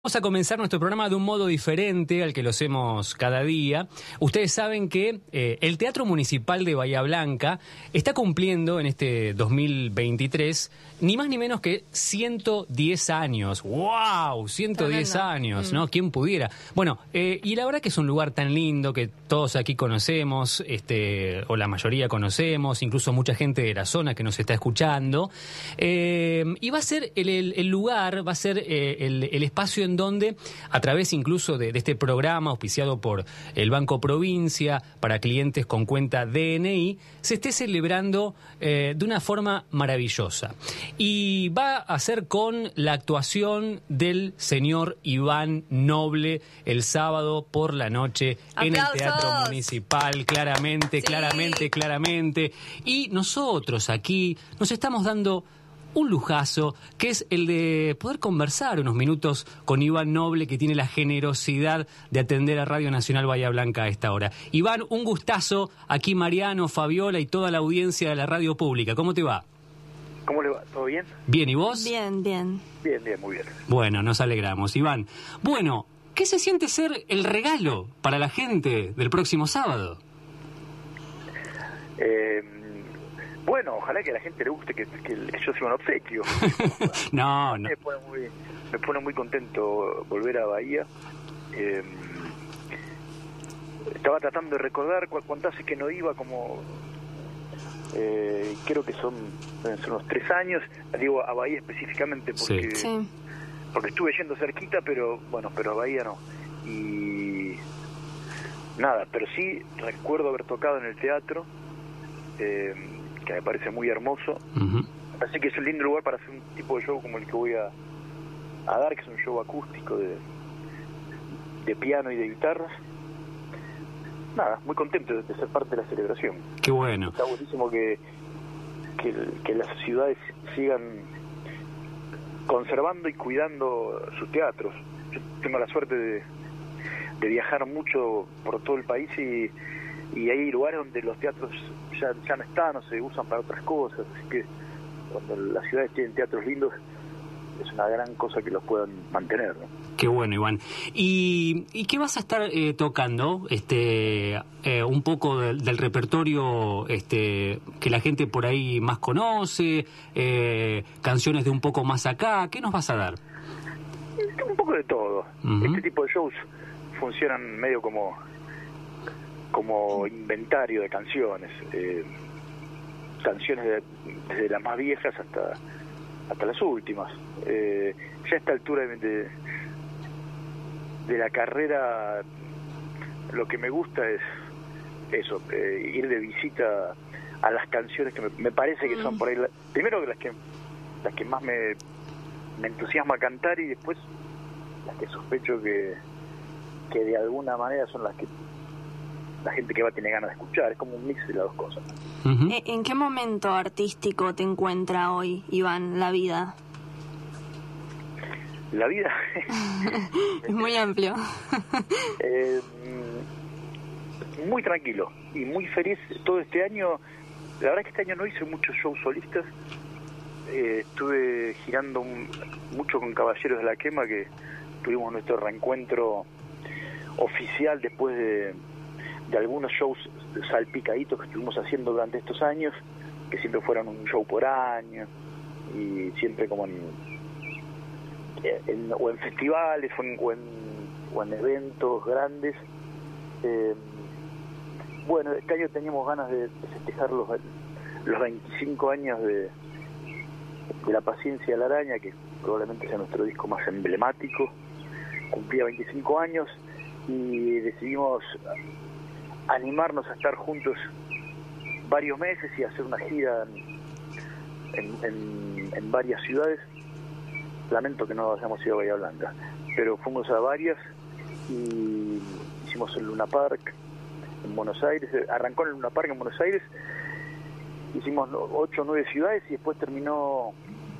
Vamos a comenzar nuestro programa de un modo diferente al que lo hacemos cada día. Ustedes saben que el Teatro Municipal de Bahía Blanca está cumpliendo en este 2023 ni más ni menos que 110 años. ¡Wow! 110 Tremendo. años, ¿no? ¿Quién pudiera? Bueno, y la verdad que es un lugar tan lindo que todos aquí conocemos, o la mayoría conocemos, incluso mucha gente de la zona que nos está escuchando. Y va a ser el lugar, va a ser el espacio en donde, a través incluso de este programa auspiciado por el Banco Provincia para clientes con cuenta DNI, se esté celebrando de una forma maravillosa. Y va a ser con la actuación del señor Iván Noble el sábado por la noche en el Teatro Municipal, claramente, Sí. claramente. Y nosotros aquí nos estamos dando un lujazo, que es el de poder conversar unos minutos con Iván Noble, que tiene la generosidad de atender a Radio Nacional Bahía Blanca a esta hora. Iván, un gustazo. Aquí Mariano, Fabiola y toda la audiencia de la radio pública. ¿Cómo te va? ¿Cómo le va? ¿Todo bien? Bien, ¿y vos? Bien. Bien, muy bien. Bueno, nos alegramos. Iván, bueno, ¿qué se siente ser el regalo para la gente del próximo sábado? Bueno, ojalá que a la gente le guste que yo sea un obsequio. No. Me pone muy contento volver a Bahía. Estaba tratando de recordar cuánto hace que no iba, como creo que son unos 3 años, digo a Bahía específicamente porque Sí. porque estuve yendo cerquita, pero a Bahía no. Y nada, pero sí recuerdo haber tocado en el teatro, que me parece muy hermoso. Uh-huh. Así que es un lindo lugar para hacer un tipo de show como el que voy a dar, que es un show acústico de piano y de guitarra. Nada, muy contento de ser parte de la celebración. Qué bueno. Está buenísimo que las ciudades sigan conservando y cuidando sus teatros. Yo tengo la suerte de viajar mucho por todo el país y hay lugares donde los teatros ya no están o se usan para otras cosas, así que cuando las ciudades tienen teatros lindos es una gran cosa que los puedan mantener, ¿no? Qué bueno, Iván. ¿Y qué vas a estar tocando? Un poco del repertorio que la gente por ahí más conoce, canciones de un poco más acá. ¿Qué nos vas a dar? Un poco de todo. Uh-huh. Este tipo de shows funcionan medio como inventario de canciones, canciones desde las más viejas hasta las últimas. Ya a esta altura de la carrera, lo que me gusta es eso, ir de visita a las canciones que me parece que son por ahí, primero las que más me entusiasma cantar, y después las que sospecho que de alguna manera son las que la gente que va tiene ganas de escuchar. Es como un mix de las dos cosas. Uh-huh. ¿En qué momento artístico te encuentra hoy, Iván, la vida? La vida Es muy amplio. Muy tranquilo y muy feliz todo este año. La verdad es que este año no hice muchos shows solistas. Estuve girando mucho con Caballeros de la Quema, que tuvimos nuestro reencuentro oficial después de algunos shows salpicaditos que estuvimos haciendo durante estos años, que siempre fueron un show por año y siempre como o en festivales o en eventos grandes. Bueno, este año teníamos ganas de festejar los 25 años de La Paciencia de la Araña, que probablemente sea nuestro disco más emblemático. Cumplía 25 años y decidimos animarnos a estar juntos varios meses y hacer una gira en varias ciudades. Lamento que no hayamos ido a Bahía Blanca, pero fuimos a varias y hicimos el Luna Park en Buenos Aires. Arrancó en el Luna Park en Buenos Aires, hicimos 8 o 9 ciudades y después terminó,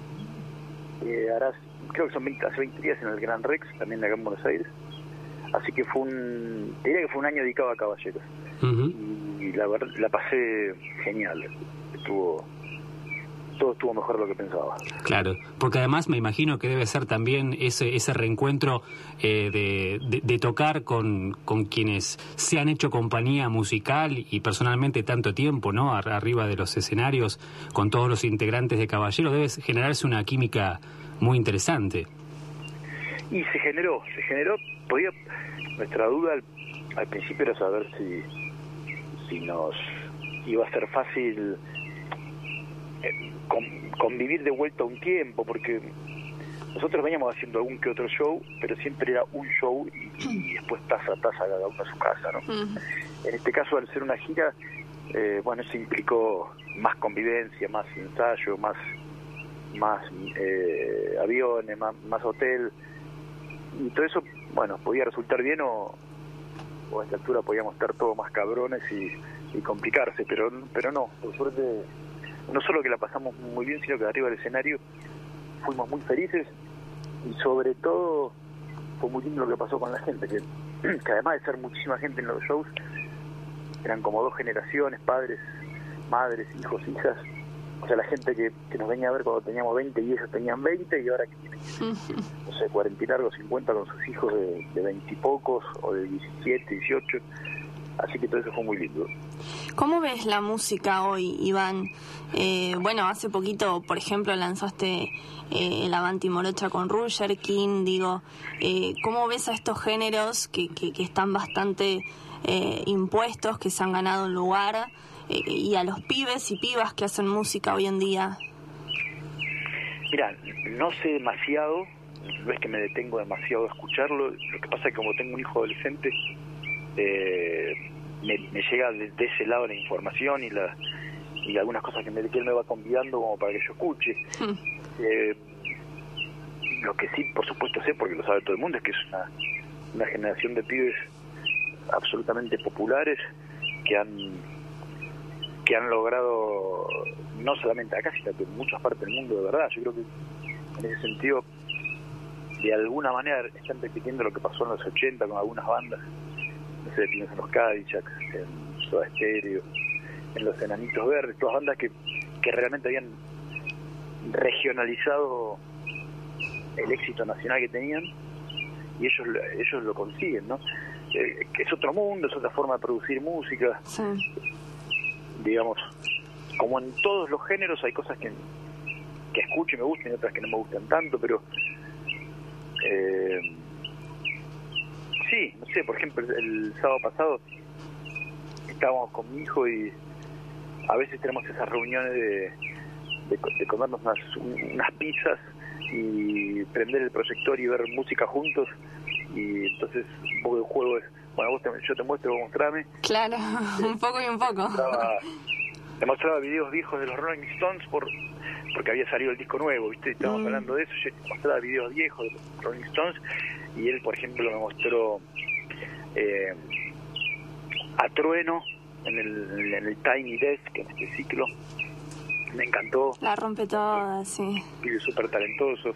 creo que hace 20 días en el Gran Rex, también acá en Buenos Aires. Así que diría que fue un año dedicado a Caballeros. Uh-huh. Y la verdad la pasé genial. Estuvo todo estuvo mejor de lo que pensaba. Claro, porque además me imagino que debe ser también ese reencuentro de tocar con quienes se han hecho compañía musical y personalmente tanto tiempo, ¿no? Arriba de los escenarios, con todos los integrantes de Caballero, debe generarse una química muy interesante. Y se generó, nuestra duda al principio era saber si nos iba a ser fácil convivir de vuelta un tiempo, porque nosotros veníamos haciendo algún que otro show, pero siempre era un show y después taza a taza cada uno a su casa, ¿no? Uh-huh. En este caso, al ser una gira, bueno, eso implicó más convivencia, más ensayo, más aviones, más hotel, y todo eso, bueno, podía resultar bien o a esta altura podíamos estar todos más cabrones y complicarse, pero no, por suerte, no solo que la pasamos muy bien, sino que arriba del escenario fuimos muy felices y sobre todo fue muy lindo lo que pasó con la gente, que además de ser muchísima gente en los shows, eran como 2 generaciones, padres, madres, hijos, hijas. O sea, la gente que nos venía a ver cuando teníamos 20 y ellos tenían 20 y ahora que tienen, no sé, 40 y largos, 50 con sus hijos de 20 y pocos o de 17, 18. Así que todo eso fue muy lindo. ¿Cómo ves la música hoy, Iván? Bueno, hace poquito, por ejemplo, lanzaste el Avanti Morocha con Roger King. Digo, ¿cómo ves a estos géneros que están bastante impuestos, que se han ganado un lugar, y a los pibes y pibas que hacen música hoy en día? Mira, no sé demasiado, no es que me detengo demasiado a escucharlo. Lo que pasa es que como tengo un hijo adolescente, me llega de ese lado la información y algunas cosas que él me va convidando como para que yo escuche. Lo que sí, por supuesto, sé, porque lo sabe todo el mundo, es que es una generación de pibes absolutamente populares que han logrado, no solamente acá, sino que en muchas partes del mundo, de verdad. Yo creo que en ese sentido, de alguna manera, están repitiendo lo que pasó en los 80 con algunas bandas. No sé, pienso en los Cadillacs, en Soda Stereo, en los Enanitos Verdes, todas bandas que realmente habían regionalizado el éxito nacional que tenían, y ellos lo consiguen, ¿no? Que es otro mundo, es otra forma de producir música. Sí. Digamos, como en todos los géneros hay cosas que escucho y me gustan y otras que no me gustan tanto, pero sí, no sé, por ejemplo, el sábado pasado estábamos con mi hijo y a veces tenemos esas reuniones de comernos unas pizzas y prender el proyector y ver música juntos, y entonces un poco de juego es, bueno, yo te muestro, vos mostrame. Claro, un poco y un poco. Te mostraba videos viejos de los Rolling Stones porque había salido el disco nuevo, ¿viste? Estábamos hablando de eso, yo te mostraba videos viejos de los Rolling Stones, y él, por ejemplo, me mostró a Trueno en el Tiny Desk, en este ciclo. Me encantó. La rompe toda, sí. Pibe súper talentoso.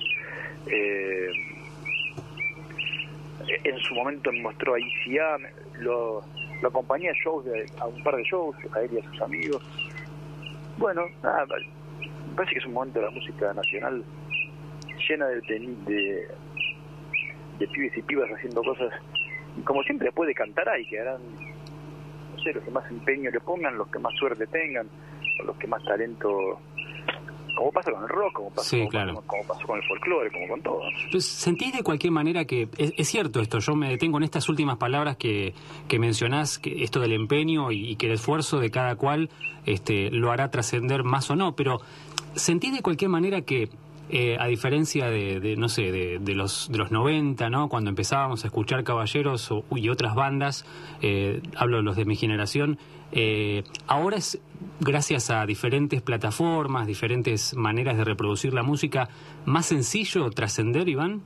En su momento me mostró a ICA, lo acompañé a un par de shows, a él y a sus amigos. Bueno, nada, me parece que es un momento de la música nacional llena de pibes y pibas haciendo cosas, y como siempre después de cantar hay que harán, no sé, los que más empeño le pongan, los que más suerte tengan, o los que más talento, como pasa con el rock, como pasó con el folclore, como con todo. Entonces, ¿sentís de cualquier manera que es cierto esto? Yo me detengo en estas últimas palabras que mencionás, que esto del empeño y que el esfuerzo de cada cual lo hará trascender más o no, pero ¿sentís de cualquier manera que a diferencia de no sé, de los 90, ¿no? Cuando empezábamos a escuchar Caballeros y otras bandas, hablo de los de mi generación, ahora es gracias a diferentes plataformas, diferentes maneras de reproducir la música, más sencillo trascender, Iván?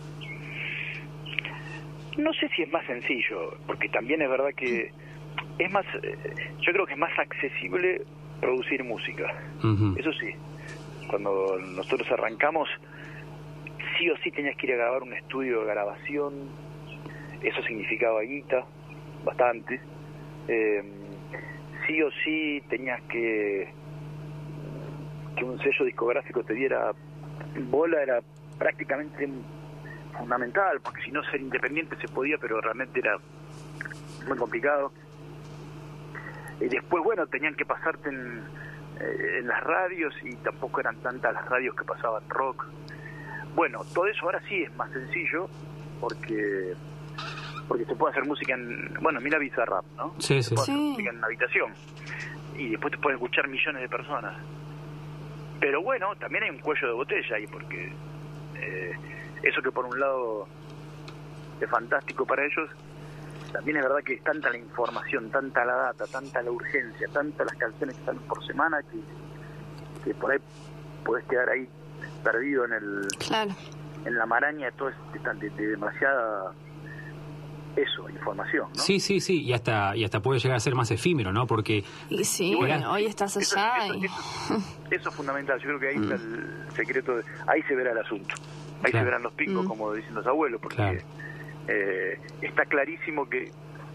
No sé si es más sencillo, porque también es verdad que es más, yo creo que es más accesible producir música. Uh-huh. Eso sí. Cuando nosotros arrancamos, sí o sí tenías que ir a grabar un estudio de grabación. Eso significaba guita, bastante. Sí o sí tenías que que un sello discográfico te diera bola era prácticamente fundamental, porque si no, ser independiente se podía, pero realmente era muy complicado. Y después, bueno, tenían que pasarte en las radios, y tampoco eran tantas las radios que pasaban rock. Bueno, todo eso ahora sí es más sencillo, porque se puede hacer música en... Bueno, mira Bizarrap, ¿no? Sí, se puede hacer sí. música en una habitación, y después te pueden escuchar millones de personas. Pero bueno, también hay un cuello de botella ahí, porque eso que por un lado es fantástico para ellos, también es verdad que es tanta la información, tanta la data, tanta la urgencia, tantas las canciones que salen por semana, que por ahí podés quedar ahí perdido Claro. en la maraña de demasiada información, ¿no? Sí, y hasta puede llegar a ser más efímero, ¿no? Porque Y sí, bueno, hoy estás allá eso es fundamental. Yo creo que ahí está el secreto, ahí se verá el asunto, ahí Claro. se verán los pingos, como dicen los abuelos, porque Claro. Está clarísimo que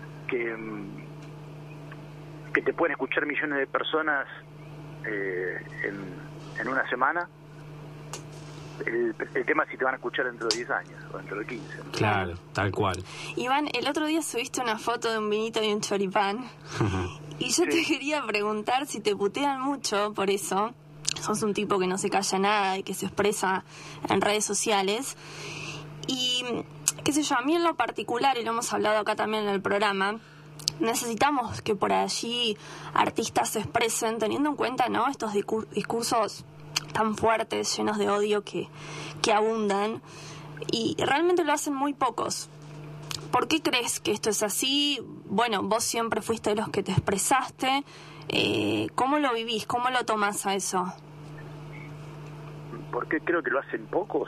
te pueden escuchar millones de personas en una semana. El tema es si te van a escuchar dentro de 10 años o dentro de 15, ¿no? Claro, tal cual. Iván, el otro día subiste una foto de un vinito y un choripán. Y yo te quería preguntar si te putean mucho por eso. Sos un tipo que no se calla nada y que se expresa en redes sociales. Y, qué sé yo, a mí en lo particular, y lo hemos hablado acá también en el programa, necesitamos que por allí artistas se expresen teniendo en cuenta, ¿no?, estos discursos tan fuertes, llenos de odio que abundan, y realmente lo hacen muy pocos. ¿Por qué crees que esto es así? Bueno, vos siempre fuiste de los que te expresaste. ¿Cómo lo vivís? ¿Cómo lo tomás a eso? ¿Por qué creo que lo hacen pocos?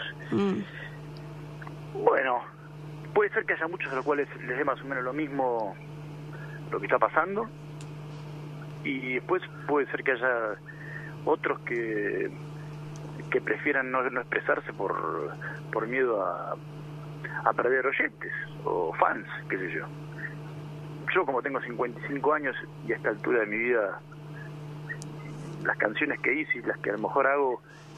Bueno, puede ser que haya muchos a los cuales les dé más o menos lo mismo lo que está pasando, y después puede ser que haya otros que prefieran no expresarse por miedo a perder oyentes o fans, qué sé yo. Yo, como tengo 55 años y a esta altura de mi vida, las canciones que hice y las que a lo mejor hago,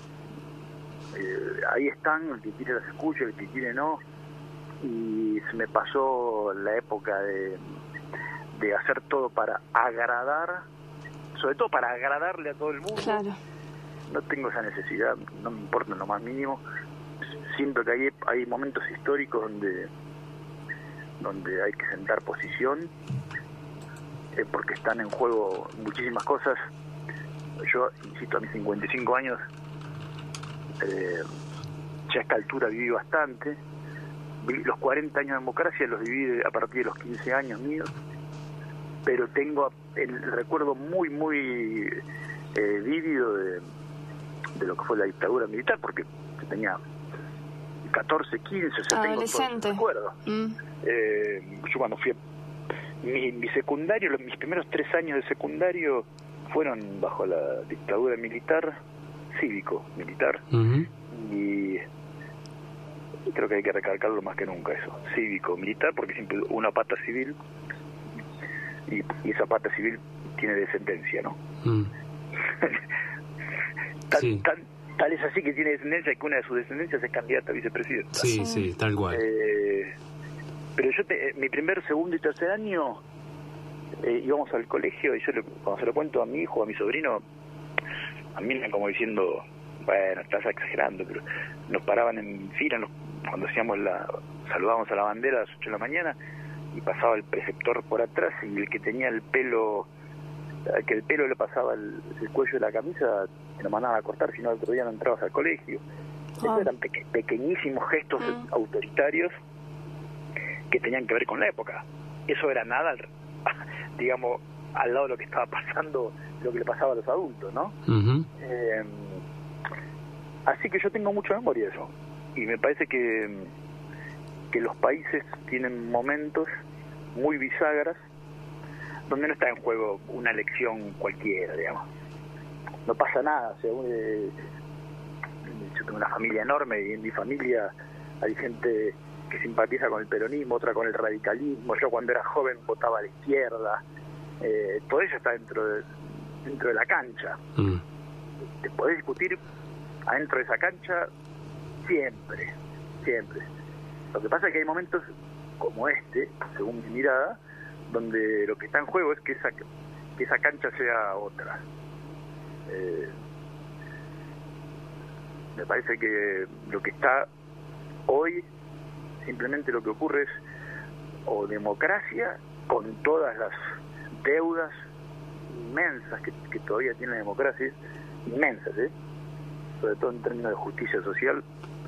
ahí están, el que quiere las escucha, el que quiere no, y se me pasó la época de hacer todo para agradar, sobre todo para agradarle a todo el mundo. Claro. No tengo esa necesidad, no me importa en lo más mínimo. Siento que hay momentos históricos donde hay que sentar posición, porque están en juego muchísimas cosas. Yo, insisto, a mis 55 años, ya a esta altura viví bastante. Los 40 años de democracia los viví a partir de los 15 años míos, pero tengo el recuerdo muy, muy vívido de lo que fue la dictadura militar, porque tenía 14, 15, o sea, adolescente. Tengo todo ese recuerdo. Yo cuando fui mi secundario, mis primeros 3 años de secundario fueron bajo la dictadura militar, cívico-militar, y creo que hay que recalcarlo más que nunca eso, cívico-militar, porque siempre una pata civil, y esa pata civil tiene descendencia, ¿no? Tal es así que tiene descendencia, que una de sus descendencias es candidata a vicepresidenta. Sí, tal cual. Pero yo, mi primer, segundo y tercer año, íbamos al colegio, y yo cuando se lo cuento a mi hijo, a mi sobrino, a mí me como diciendo, bueno, estás exagerando, pero nos paraban en fila, cuando saludábamos a la bandera a las 8 de la mañana, y pasaba el preceptor por atrás, y el que tenía el pelo le pasaba el cuello de la camisa, te lo mandaban a cortar, si no el otro día no entrabas al colegio. Esos eran pequeñísimos gestos autoritarios que tenían que ver con la época. Eso era nada, digamos, al lado de lo que estaba pasando, lo que le pasaba a los adultos, ¿no? Así que yo tengo mucha memoria de eso, y me parece que los países tienen momentos muy bisagras donde no está en juego una elección cualquiera, digamos. No pasa nada. O sea, yo tengo una familia enorme, y en mi familia hay gente que simpatiza con el peronismo, otra con el radicalismo. Yo cuando era joven votaba a la izquierda. Todo eso está dentro de la cancha. te podés discutir adentro de esa cancha siempre. Lo que pasa es que hay momentos como este, según mi mirada, donde lo que está en juego es que esa cancha sea otra. Me parece que lo que está hoy, simplemente lo que ocurre es o democracia con todas las deudas inmensas que todavía tiene la democracia, inmensas, sobre todo en términos de justicia social,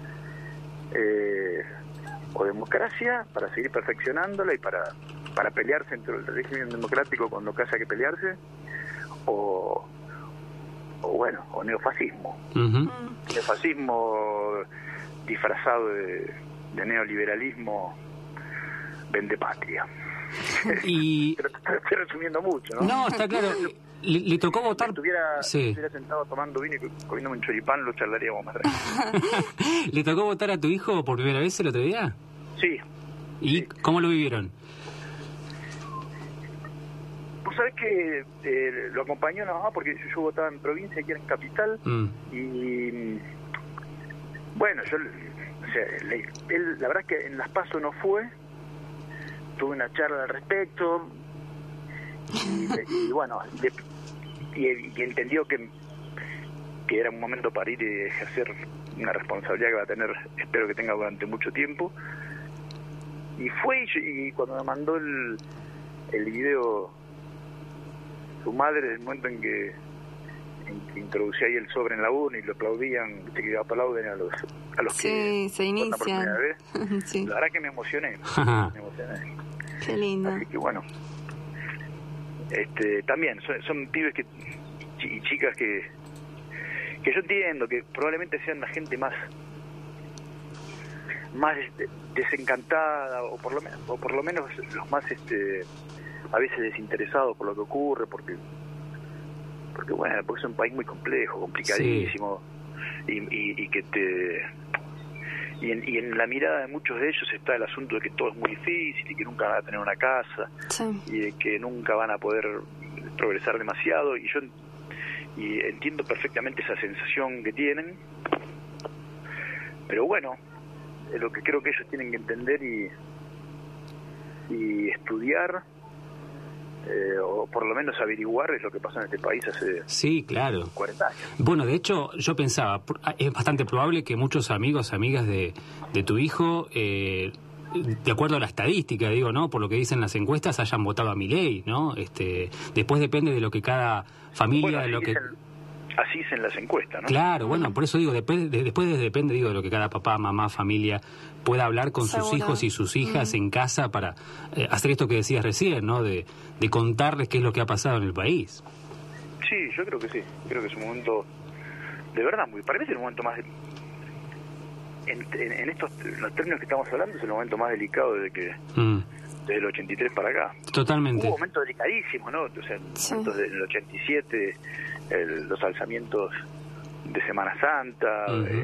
o democracia para seguir perfeccionándola y para pelearse entre el régimen democrático con lo que haya que pelearse, o neofascismo. Uh-huh. Neofascismo disfrazado de neoliberalismo vendepatria. Y... Pero te estoy resumiendo mucho, ¿no? No, está claro. Le tocó votar... Si estuviera sentado tomando vino y comiéndome un choripán, lo charlaríamos más tranquilo. ¿Le tocó votar a tu hijo por primera vez el otro día? Sí. ¿Y sí. cómo lo vivieron? Vos sabés que lo acompañó la mamá porque yo votaba en provincia, aquí era en capital, y bueno, él, la verdad es que en Las PASO no fue, tuve una charla al respecto, y bueno, y entendió que era un momento para ir y ejercer una responsabilidad que va a tener, espero que tenga durante mucho tiempo, y fue, y cuando me mandó el video su madre, el momento en que introducía ahí el sobre en la urna y lo aplaudían, que aplauden a los sí, que se inician. por primera vez. Sí. La verdad que me emocioné. Qué lindo. Así que bueno, también son pibes y chicas que yo entiendo que probablemente sean la gente más desencantada, o por lo menos los más a veces desinteresados por lo que ocurre, porque es un país muy complejo, complicadísimo, sí. y en la mirada de muchos de ellos está el asunto de que todo es muy difícil y que nunca van a tener una casa, sí. Y de que nunca van a poder progresar demasiado, y yo entiendo perfectamente esa sensación que tienen, pero bueno, lo que creo que ellos tienen que entender y estudiar, o por lo menos averiguar, es lo que pasó en este país hace 40 años. Bueno, de hecho, yo pensaba, es bastante probable que muchos amigos, amigas de tu hijo, de acuerdo a la estadística, digo, ¿no? Por lo que dicen las encuestas, hayan votado a Milei, ¿no? Después depende de lo que cada familia... Así dicen las encuestas, ¿no? Claro, bueno, por eso digo, después depende, digo, de lo que cada papá, mamá, familia pueda hablar con sus hijos y sus hijas en casa para hacer esto que decías recién, ¿no? De contarles qué es lo que ha pasado en el país. Sí, yo creo que sí. Creo que es un momento, de verdad, para mí es el momento más... En los términos que estamos hablando, es el momento más delicado desde el 83 para acá. Totalmente. Hubo momentos delicadísimos, ¿no? O sea, momentos del 87... los alzamientos de Semana Santa,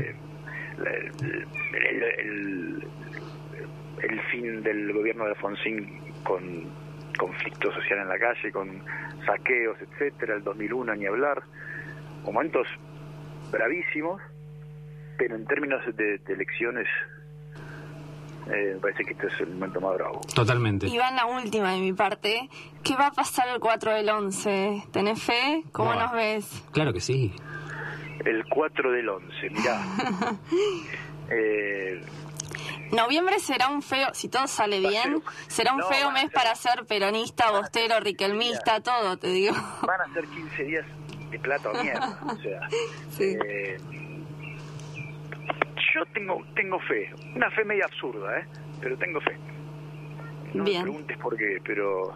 el fin del gobierno de Alfonsín con conflicto social en la calle, con saqueos, etcétera, el 2001 ni hablar, momentos bravísimos, pero en términos de elecciones me parece que este es el momento más bravo. Totalmente. Iván, la última de mi parte. ¿Qué va a pasar el 4 del 11? ¿Tenés fe? ¿Cómo nos ves? Claro que sí. El 4 del 11, mirá. Noviembre será un feo, si todo sale bien, será un feo mes para ser peronista, bostero, riquelmista, todo, te digo. Van a ser 15 días de plata o mierda, o sea... Sí. Yo tengo fe, una fe medio absurda, pero tengo fe. No me preguntes por qué, pero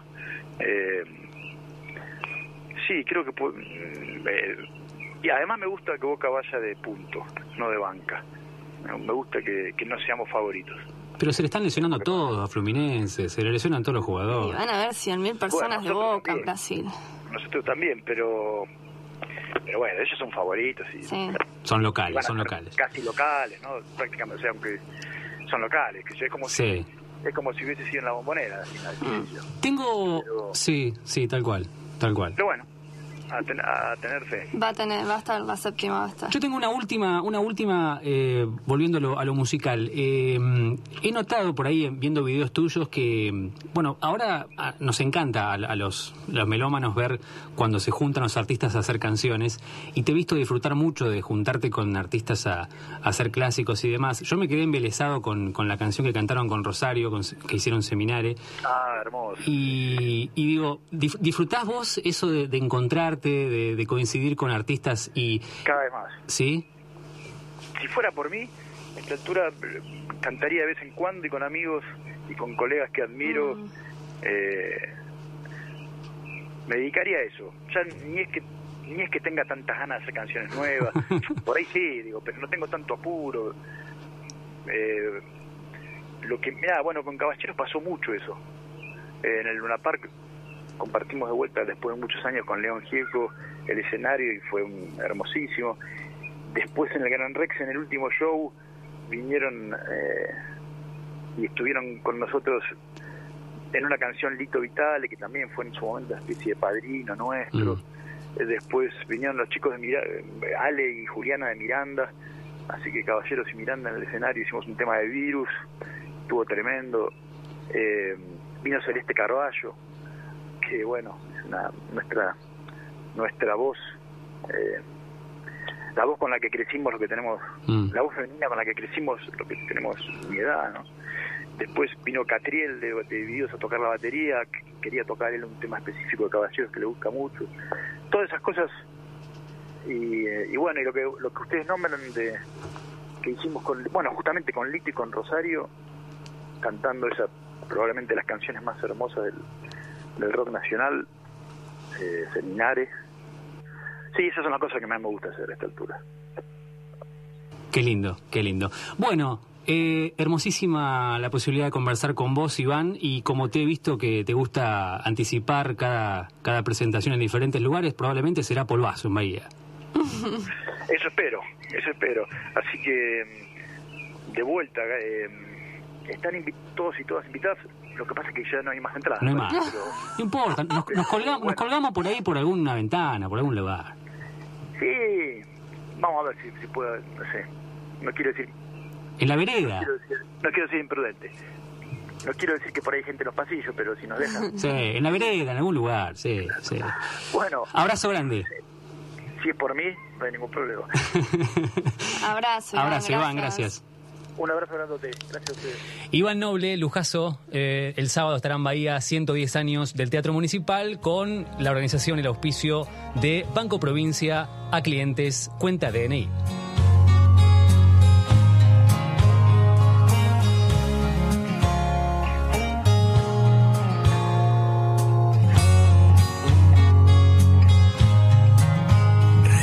sí, creo que y además me gusta que Boca vaya de punto, no de banca. Me gusta que no seamos favoritos. Pero se le están lesionando a todos, a Fluminense, se le lesionan todos los jugadores. Y van a haber 100.000 personas de Boca también, en Brasil. Nosotros también, pero bueno, ellos son favoritos y son locales, casi locales, ¿no? Prácticamente, o sea, aunque son locales, que es como si hubiese sido en la Bombonera. Sí, tal cual. Pero bueno, a tener fe. Va a estar la séptima, va a estar. Yo tengo una última volviendo a lo musical. He notado por ahí, viendo videos tuyos, que, bueno, ahora nos encanta a los melómanos ver cuando se juntan los artistas a hacer canciones, y te he visto disfrutar mucho de juntarte con artistas a hacer clásicos y demás. Yo me quedé embelesado con la canción que cantaron con Rosario, que hicieron Seminare. Ah, hermoso. Y digo, ¿disfrutás vos eso de encontrarte, de coincidir con artistas y... Cada vez más. ¿Sí? Si fuera por mí, a esta altura cantaría de vez en cuando y con amigos y con colegas que admiro. Me dedicaría a eso. Ya ni es que tenga tantas ganas de hacer canciones nuevas. Por ahí sí, digo, pero no tengo tanto apuro. Bueno, con Caballeros pasó mucho eso. En el Luna Park compartimos de vuelta después de muchos años con León Gieco el escenario y fue hermosísimo. Después en el Gran Rex, en el último show, vinieron y estuvieron con nosotros en una canción Lito Vitale, que también fue en su momento una especie de padrino nuestro. Después vinieron los chicos de Ale y Juliana de Miranda, así que Caballeros y Miranda en el escenario, hicimos un tema de Virus, estuvo tremendo. Vino Celeste Carballo, que bueno, es nuestra voz, la voz con la que crecimos, lo que tenemos, la voz femenina con la que crecimos, lo que tenemos mi edad, ¿no? Después vino Catriel de Videos a tocar la batería, que quería tocar él un tema específico de Caballeros que le gusta mucho. Todas esas cosas, y bueno, y lo que ustedes nombran que hicimos justamente con Lito y con Rosario, cantando probablemente las canciones más hermosas del rock nacional, Seminare. Sí, esas son las cosas que más me gusta hacer a esta altura. Qué lindo, qué lindo. Bueno, hermosísima la posibilidad de conversar con vos, Iván, y como te he visto que te gusta anticipar cada presentación en diferentes lugares, probablemente será polvazo en Bahía. Eso espero. Así que, de vuelta, están todos y todas invitadas. Lo que pasa es que ya no hay más entradas. No hay más. Pero... No importa, nos colgamos por ahí, por alguna ventana, por algún lugar. Sí, vamos a ver si puedo, no sé, no quiero decir... En la vereda. No quiero ser imprudente. No quiero decir que por ahí hay gente en los pasillos, pero si nos dejan... Sí, en la vereda, en algún lugar, sí. Bueno... Abrazo grande. Si es por mí, no hay ningún problema. Abrazo, Iván, gracias. Un abrazo grandote, gracias a ustedes. Iván Noble, lujazo, el sábado estará en Bahía, 110 años del Teatro Municipal, con la organización y el auspicio de Banco Provincia, a clientes, cuenta DNI.